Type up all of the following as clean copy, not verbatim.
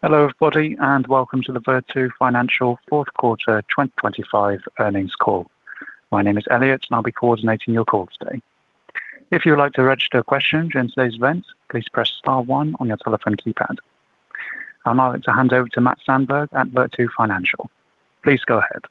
Hello, everybody, and welcome to the Virtu Financial Fourth Quarter 2025 Earnings Call. My name is Elliot, and I'll be coordinating your call today. If you would like to register a question during today's event, please press star one on your telephone keypad. I'd now like to hand over to Matt Sandberg at Virtu Financial. Please go ahead.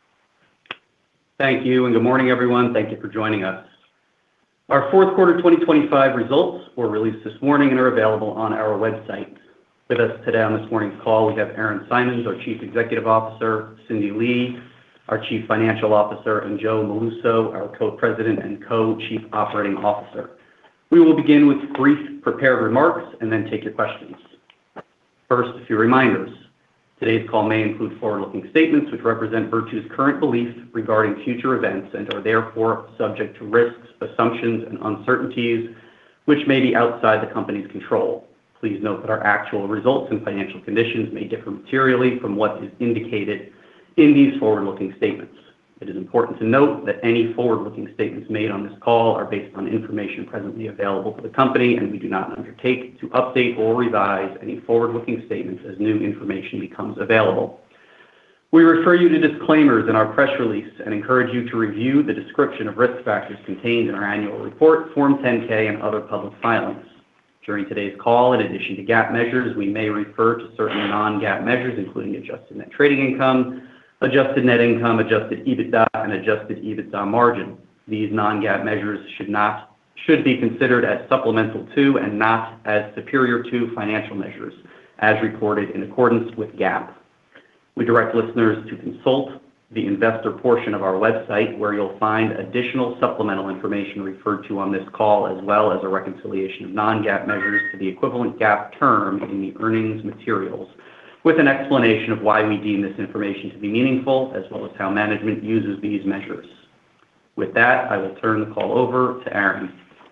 Thank you, and good morning, everyone. Thank you for joining us. Our fourth quarter 2025 results were released this morning and are available on our website. With us today on this morning's call, we have Aaron Simons, our Chief Executive Officer, Cindy Lee, our Chief Financial Officer, and Joe Molluso, our Co-President and Co-Chief Operating Officer. We will begin with brief prepared remarks and then take your questions. First, a few reminders. Today's call may include forward-looking statements which represent Virtu's current beliefs regarding future events and are therefore subject to risks, assumptions, and uncertainties which may be outside the company's control. Please note that our actual results and financial conditions may differ materially from what is indicated in these forward-looking statements. It is important to note that any forward-looking statements made on this call are based on information presently available to the company, and we do not undertake to update or revise any forward-looking statements as new information becomes available. We refer you to disclaimers in our press release and encourage you to review the description of risk factors contained in our annual report, Form 10-K, and other public filings. During today's call, in addition to GAAP measures, we may refer to certain non-GAAP measures, including adjusted net trading income, adjusted net income, adjusted EBITDA, and adjusted EBITDA margin. These non-GAAP measures should be considered as supplemental to and not as superior to financial measures, as reported in accordance with GAAP. We direct listeners to consult the investor portion of our website, where you'll find additional supplemental information referred to on this call, as well as a reconciliation of non-GAAP measures to the equivalent GAAP term in the earnings materials, with an explanation of why we deem this information to be meaningful, as well as how management uses these measures. With that, I will turn the call over to Aaron.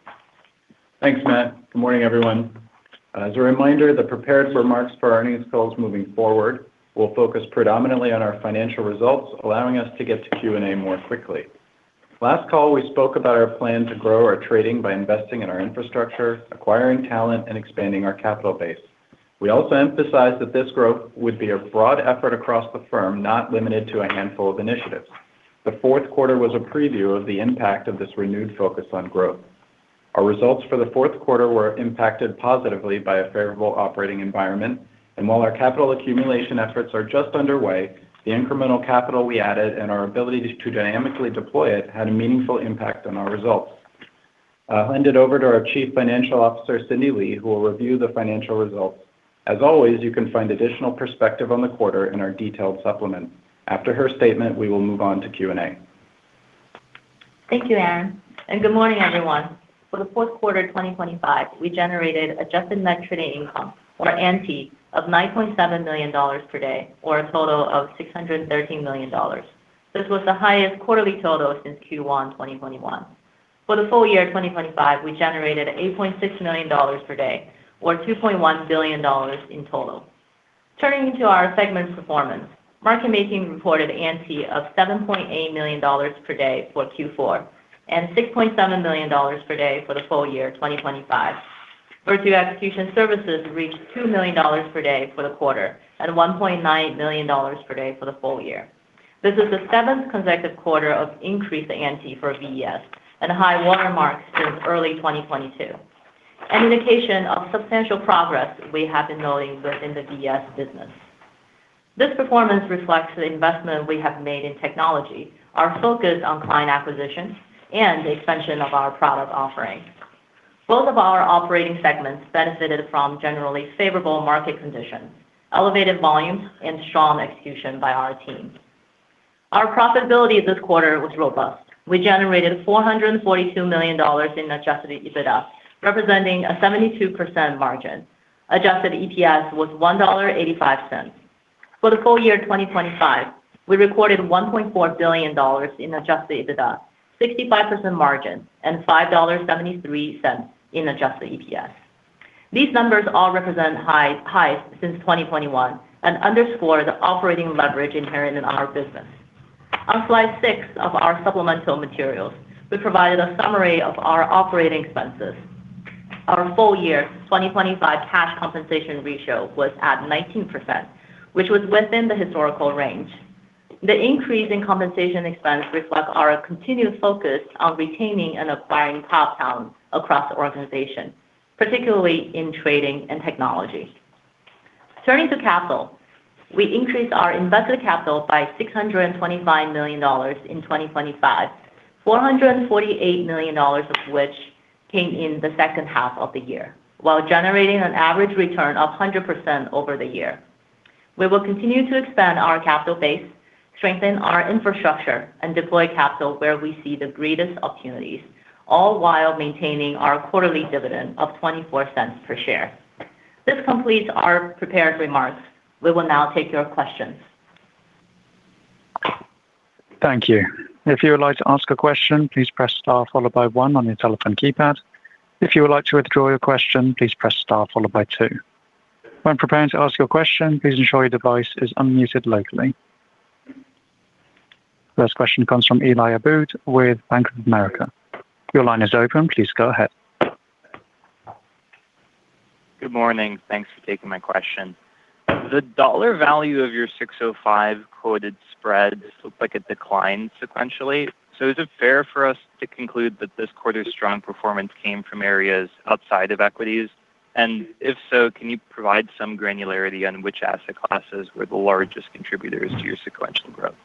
Thanks, Matt. Good morning, everyone. As a reminder, the prepared remarks for our earnings calls moving forward will focus predominantly on our financial results, allowing us to get to Q&A more quickly. Last call, we spoke about our plan to grow our trading by investing in our infrastructure, acquiring talent, and expanding our capital base. We also emphasized that this growth would be a broad effort across the firm, not limited to a handful of initiatives. The fourth quarter was a preview of the impact of this renewed focus on growth. Our results for the fourth quarter were impacted positively by a favorable operating environment, and while our capital accumulation efforts are just underway, the incremental capital we added and our ability to dynamically deploy it had a meaningful impact on our results. I'll hand it over to our Chief Financial Officer, Cindy Lee, who will review the financial results. As always, you can find additional perspective on the quarter in our detailed supplement. After her statement, we will move on to Q&A. Thank you, Aaron, and good morning, everyone. For the fourth quarter 2025, we generated adjusted net trading income, or ANTI, of $9.7 million per day, or a total of $613 million. This was the highest quarterly total since Q1 2021. For the full year 2025, we generated $8.6 million per day, or $2.1 billion in total. Turning to our segment performance, market making reported ANTI of $7.8 million per day for Q4 and $6.7 million per day for the full year 2025. Virtu Execution Services reached $2 million per day for the quarter and $1.9 million per day for the full year. This is the seventh consecutive quarter of increased ANTI for VES and a high watermark since early 2022, an indication of substantial progress we have been noting within the VES business. This performance reflects the investment we have made in technology, our focus on client acquisition, and the expansion of our product offering. Both of our operating segments benefited from generally favorable market conditions, elevated volumes, and strong execution by our team. Our profitability this quarter was robust. We generated $442 million in adjusted EBITDA, representing a 72% margin. Adjusted EPS was $1.85. For the full year 2025, we recorded $1.4 billion in adjusted EBITDA, 65% margin, and $5.73 in adjusted EPS. These numbers all represent highs since 2021 and underscore the operating leverage inherent in our business. On slide 6 of our supplemental materials, we provided a summary of our operating expenses. our full year 2025 cash compensation ratio was at 19%, which was within the historical range. The increase in compensation expense reflect our continued focus on retaining and acquiring top talent across the organization, particularly in trading and technology. Turning to capital, we increased our invested capital by $625 million in 2025, $448 million of which came in the second half of the year, while generating an average return of 100% over the year. We will continue to expand our capital base, strengthen our infrastructure, and deploy capital where we see the greatest opportunities, all while maintaining our quarterly dividend of $0.24 per share. This completes our prepared remarks. We will now take your questions. Thank you. If you would like to ask a question, please press star followed by one on your telephone keypad. If you would like to withdraw your question, please press star followed by two. When preparing to ask your question, please ensure your device is unmuted locally. First question comes from Eli Abboud with Bank of America. Your line is open. Please go ahead. Good morning. Thanks for taking my question. The dollar value of your 605 quoted spreads looked like it declined sequentially. So is it fair for us to conclude that this quarter's strong performance came from areas outside of equities? And if so, can you provide some granularity on which asset classes were the largest contributors to your sequential growth?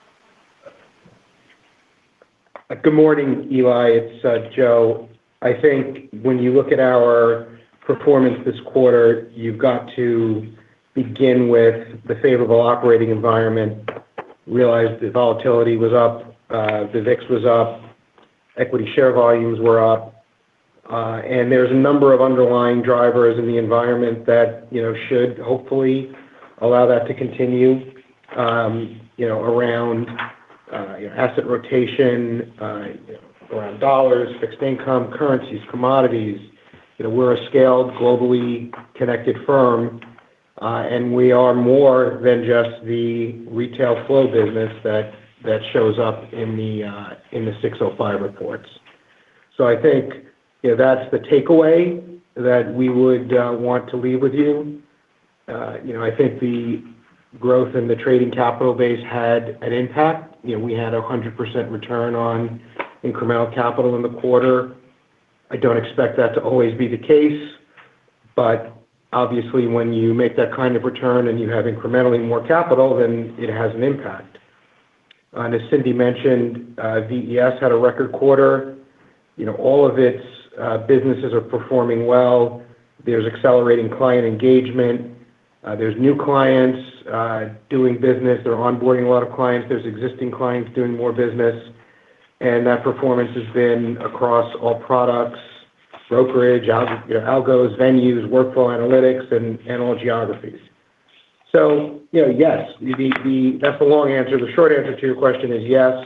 Good morning, Eli. It's Joe. I think when you look at our performance this quarter, you've got to begin with the favorable operating environment, realize the volatility was up, the VIX was up, equity share volumes were up, and there's a number of underlying drivers in the environment that, should hopefully allow that to continue, around asset rotation, around dollars, fixed income, currencies, commodities. We're a scaled, globally connected firm, and we are more than just the retail flow business that shows up in the 605 reports. So I think that's the takeaway that we would want to leave with you. I think the growth in the trading capital base had an impact. We had a 100% return on incremental capital in the quarter. I don't expect that to always be the case, but obviously when you make that kind of return and you have incrementally more capital, then it has an impact. And as Cindy mentioned, VES had a record quarter. All of its businesses are performing well. There's accelerating client engagement. There's new clients doing business. They're onboarding a lot of clients. There's existing clients doing more business. And that performance has been across all products, brokerage, algos, venues, workflow analytics, and all geographies. So, yes, that's the long answer. The short answer to your question is yes.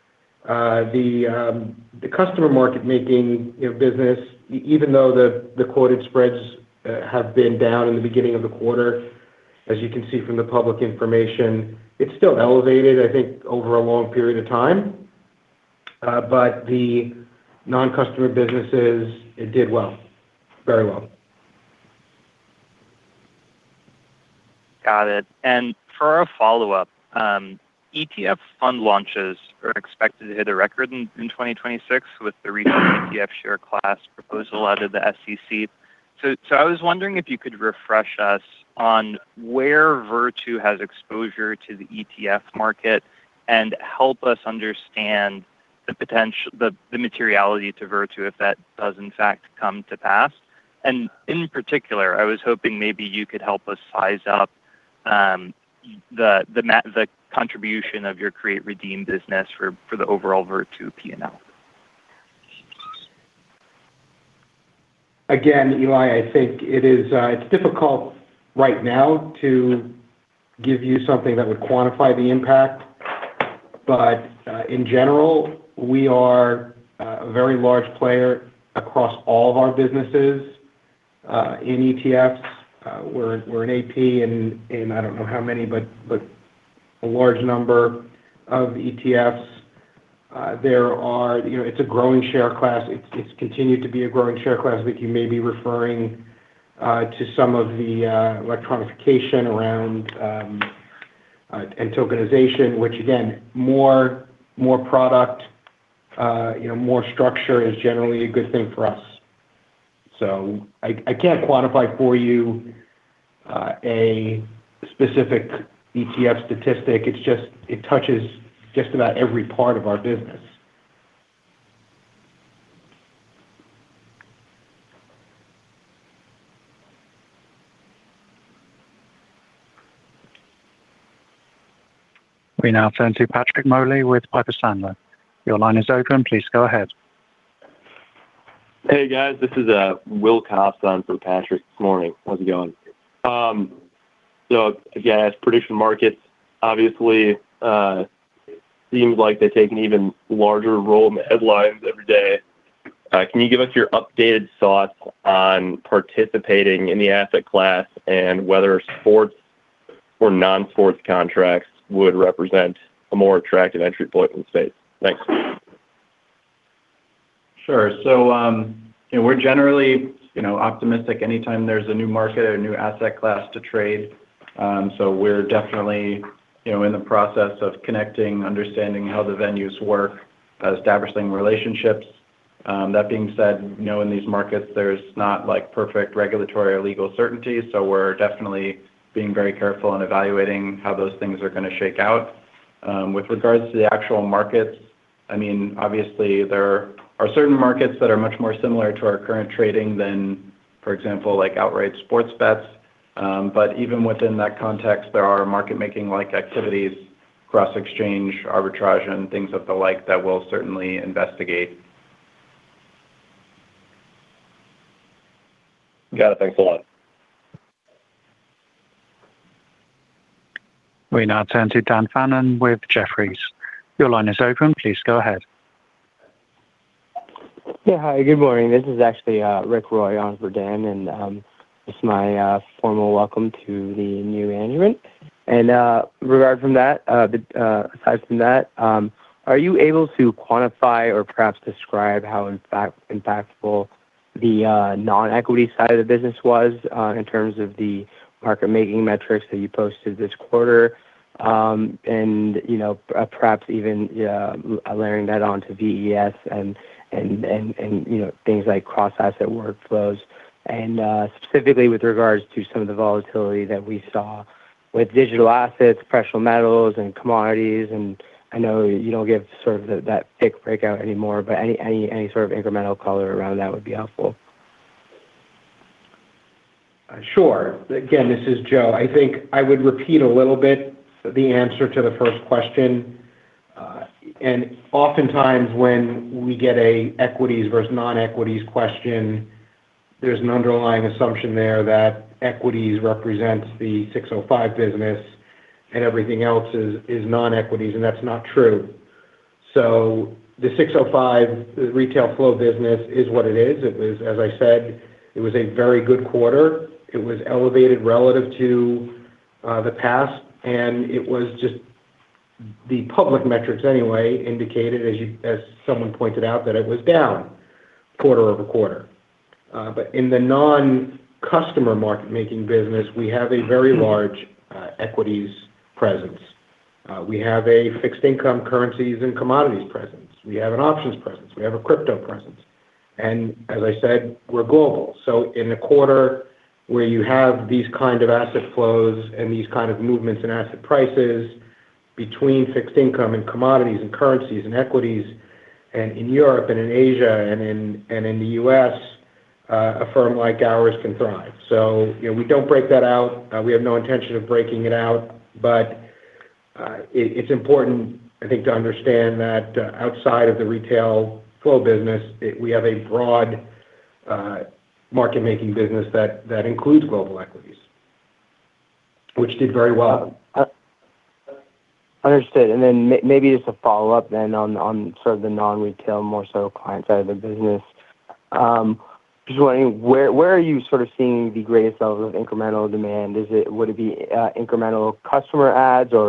The customer market making business, even though the quoted spreads have been down in the beginning of the quarter, as you can see from the public information, it's still elevated, I think, over a long period of time. But the non-customer businesses, it did well, very well. Got it. And for our follow-up, ETF fund launches are expected to hit a record in 2026 with the recent ETF share class proposal out of the SEC. So I was wondering if you could refresh us on where Virtu has exposure to the ETF market and help us understand the potential, the materiality to Virtu if that does in fact come to pass. And in particular, I was hoping maybe you could help us size up the contribution of your Create Redeem business for the overall Virtu P&L. Again, Eli, I think it's difficult right now to give you something that would quantify the impact. But in general, we are a very large player across all of our businesses in ETFs. We're an AP in I don't know how many, but a large number of ETFs. It's a growing share class. It's continued to be a growing share class. I think you may be referring to some of the electronification around and tokenization, which again, more product, more structure is generally a good thing for us. So I can't quantify for you a specific ETF statistic. It touches just about every part of our business. We now turn to Patrick Moley with Piper Sandler. Your line is open. Please go ahead. Hey guys, this is Will Costa for Patrick this morning. How's it going? So again, as prediction markets, obviously seems like they take an even larger role in the headlines every day. Can you give us your updated thoughts on participating in the asset class and whether sports or non-sports contracts would represent a more attractive entry point in the space? Thanks. Sure. So, we're generally, optimistic anytime there's a new market or a new asset class to trade. So we're definitely, in the process of connecting, understanding how the venues work, establishing relationships. That being said, in these markets, there's not like perfect regulatory or legal certainty. So we're definitely being very careful in evaluating how those things are going to shake out. With regards to the actual markets, obviously there are certain markets that are much more similar to our current trading than, for example, like outright sports bets. But even within that context, there are market-making like activities, cross-exchange, arbitrage, and things of the like that we'll certainly investigate. Got it. Thanks a lot. We now turn to Dan Fannon with Jefferies. Your line is open. Please go ahead. Yeah, hi, good morning. This is actually Rick Roy on for Dan, and it's my formal welcome to the new management. And aside from that, are you able to quantify or perhaps describe how impactful the non-equity side of the business was in terms of the market-making metrics that you posted this quarter? And, perhaps even layering that onto VES and things like cross-asset workflows, and specifically with regards to some of the volatility that we saw with digital assets, precious metals, and commodities. And I know you don't give sort of that thick breakout anymore, but any sort of incremental color around that would be helpful. Sure. Again, this is Joe. I think I would repeat a little bit the answer to the first question. And oftentimes when we get a equities versus non-equities question, there's an underlying assumption there that equities represents the 605 business and everything else is non-equities, and that's not true. So the 605, the retail flow business is what it is. It was, as I said, it was a very good quarter. It was elevated relative to the past, and it was just the public metrics anyway indicated, as someone pointed out, that it was down quarter-over-quarter. But in the non-customer market-making business, we have a very large equities presence. We have a fixed income, currencies, and commodities presence. We have an options presence. We have a crypto presence. And as I said, we're global. So in a quarter where you have these kind of asset flows and these kind of movements in asset prices between fixed income and commodities and currencies and equities, and in Europe and in Asia and in the US, a firm like ours can thrive. So we don't break that out. We have no intention of breaking it out, but it's important, I think, to understand that outside of the retail flow business, we have a broad market-making business that includes global equities, which did very well. Understood. And then maybe just a follow-up then on sort of the non-retail, more so client side of the business. Just wondering, where are you sort of seeing the greatest level of incremental demand? Would it be incremental customer adds or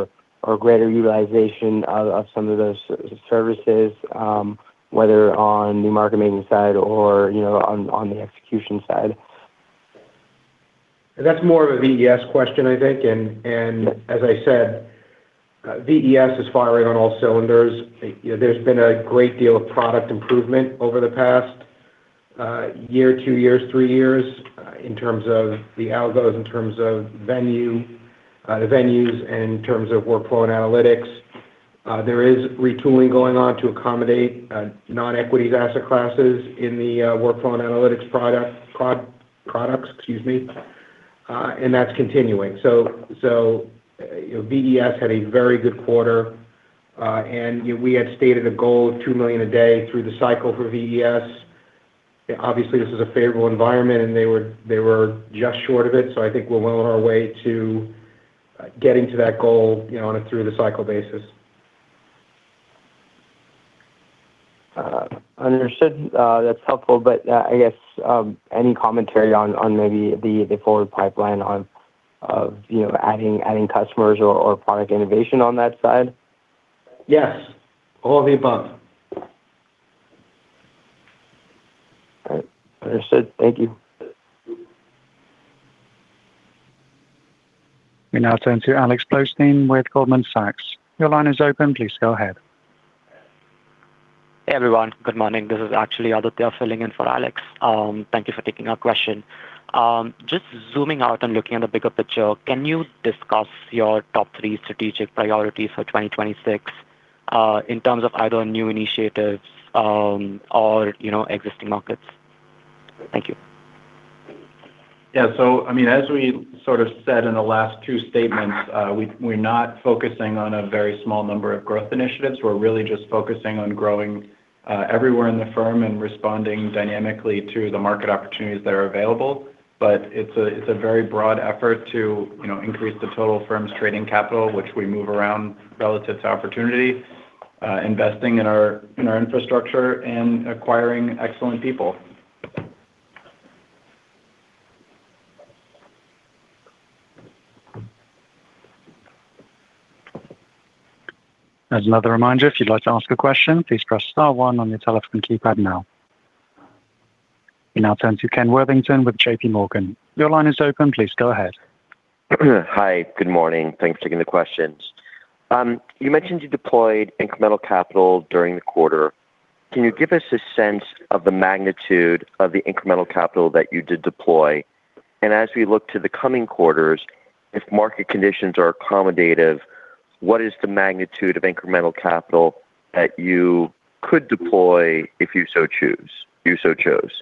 or greater utilization of some of those services, whether on the market making side or, on the execution side? That's more of a VES question, I think. And as I said, VES is firing on all cylinders. There's been a great deal of product improvement over the past year, 2 years, 3 years, in terms of the algos, in terms of the venues, and in terms of workflow and analytics. There is retooling going on to accommodate non-equities asset classes in the workflow and analytics products, and that's continuing. So VES had a very good quarter, and we had stated a goal of $2 million a day through the cycle for VES. Obviously, this is a favorable environment, and they were just short of it. So I think we're well on our way to getting to that goal, on a through the cycle basis. Understood. That's helpful. But I guess any commentary on maybe the forward pipeline of adding customers or product innovation on that side? Yes, all of the above. All right. Understood. Thank you. We now turn to Alex Blostein with Goldman Sachs. Your line is open. Please go ahead. Hey, everyone. Good morning. This is actually Aditya filling in for Alex. Thank you for taking our question. Just zooming out and looking at the bigger picture, can you discuss your top 3 strategic priorities for 2026 in terms of either new initiatives or existing markets? Thank you. Yeah. So, as we sort of said in the last 2 statements, we're not focusing on a very small number of growth initiatives. We're really just focusing on growing everywhere in the firm and responding dynamically to the market opportunities that are available. But it's a very broad effort to increase the total firm's trading capital, which we move around relative to opportunity, investing in our infrastructure, and acquiring excellent people. As another reminder, if you'd like to ask a question, please press star 1 on your telephone keypad now. We now turn to Ken Worthington with JP Morgan. Your line is open. Please go ahead. Hi. Good morning. Thanks for taking the questions. You mentioned you deployed incremental capital during the quarter. Can you give us a sense of the magnitude of the incremental capital that you did deploy? And as we look to the coming quarters, if market conditions are accommodative, what is the magnitude of incremental capital that you could deploy if you so chose?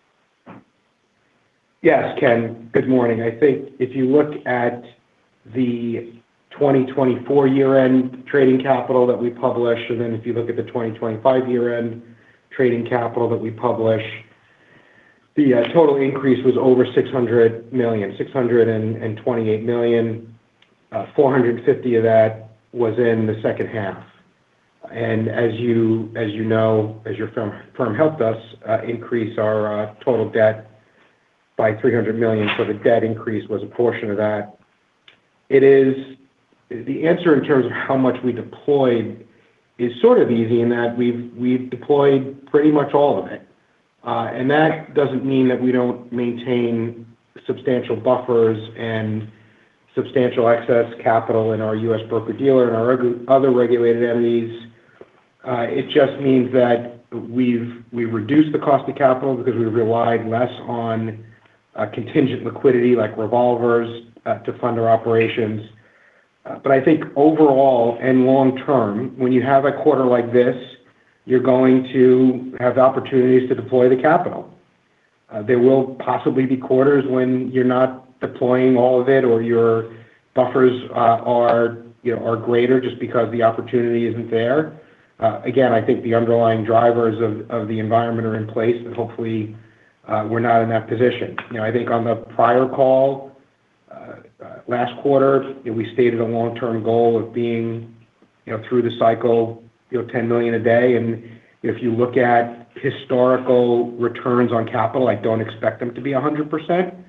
Yes, Ken. Good morning. I think if you look at the 2024 year-end trading capital that we publish, and then if you look at the 2025 year-end trading capital that we publish, the total increase was over $600 million, $628 million. 450 of that was in the second half. And as you know, as your firm helped us increase our total debt by $300 million, so the debt increase was a portion of that. It is the answer in terms of how much we deployed is sort of easy in that we've deployed pretty much all of it. And that doesn't mean that we don't maintain substantial buffers and substantial excess capital in our U.S. broker-dealer and our other regulated entities. It just means that we've reduced the cost of capital because we've relied less on contingent liquidity like revolvers to fund our operations. But I think overall and long term, when you have a quarter like this, you're going to have opportunities to deploy the capital. There will possibly be quarters when you're not deploying all of it or your buffers are greater just because the opportunity isn't there. Again, I think the underlying drivers of the environment are in place, and hopefully we're not in that position. I think on the prior call last quarter, we stated a long-term goal of being through the cycle, $10 million a day. And if you look at historical returns on capital, I don't expect them to be 100%.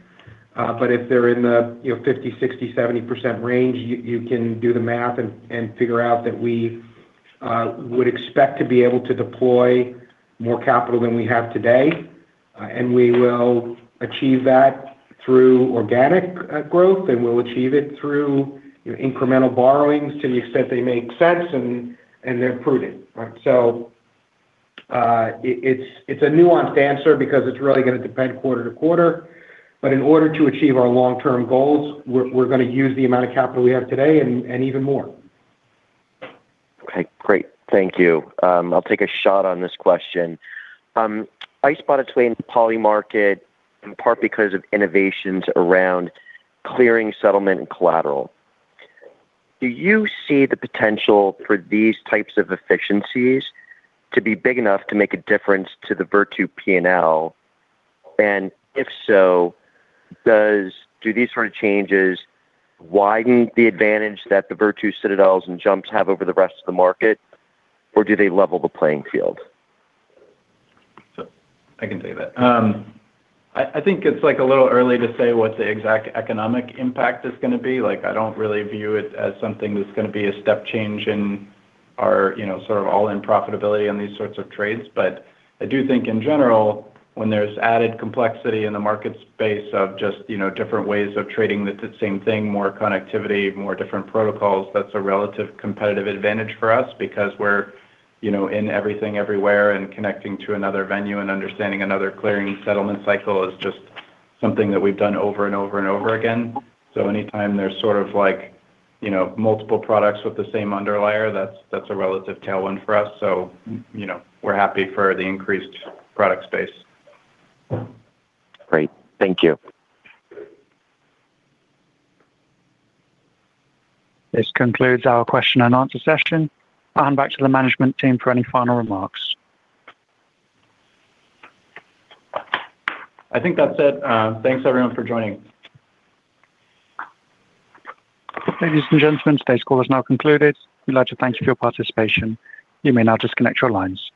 But if they're in the 50%, 60%, 70% range, you can do the math and figure out that we would expect to be able to deploy more capital than we have today. And we will achieve that through organic growth, and we'll achieve it through incremental borrowings to the extent they make sense and they're prudent. Right? So it's a nuanced answer because it's really going to depend quarter to quarter. But in order to achieve our long-term goals, we're going to use the amount of capital we have today and even more. Okay, great. Thank you. I'll take a shot on this question. ICE bought its way into the poly market in part because of innovations around clearing, settlement, and collateral. Do you see the potential for these types of efficiencies to be big enough to make a difference to the Virtu P&L? And if so, do these sort of changes widen the advantage that the Virtu Citadels and Jumps have over the rest of the market, or do they level the playing field? So I can take that. I think it's like a little early to say what the exact economic impact is going to be. Like, I don't really view it as something that's going to be a step change in our, sort of all-in profitability on these sorts of trades. But I do think in general, when there's added complexity in the market space of just, different ways of trading the same thing, more connectivity, more different protocols, that's a relative competitive advantage for us because we're, in everything everywhere and connecting to another venue and understanding another clearing settlement cycle is just something that we've done over and over and over again. So anytime there's sort of like, multiple products with the same underlier, that's a relative tailwind for us. So, we're happy for the increased product space. Great. Thank you. This concludes our question and answer session. I'll hand back to the management team for any final remarks. I think that's it. Thanks, everyone, for joining. Ladies and gentlemen, today's call is now concluded. We'd like to thank you for your participation. You may now disconnect your lines.